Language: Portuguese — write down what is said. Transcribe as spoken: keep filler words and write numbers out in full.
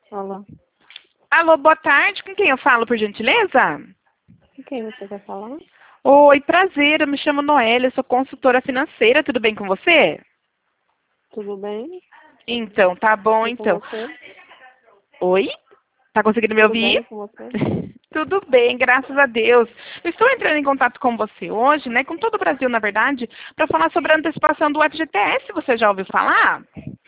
Olá. Alô, boa tarde. Com quem eu falo, por gentileza? Com quem você quer falar? Oi, prazer. Eu me chamo Noélia, sou consultora financeira. Tudo bem com você? Tudo bem? Então, tá bom, E com então. você? Oi? Tá conseguindo me Tudo ouvir? bem com você? Tudo bem, graças a Deus. Eu estou entrando em contato com você hoje, né, com todo o Brasil, na verdade, para falar sobre a antecipação do F G T S. Você já ouviu falar?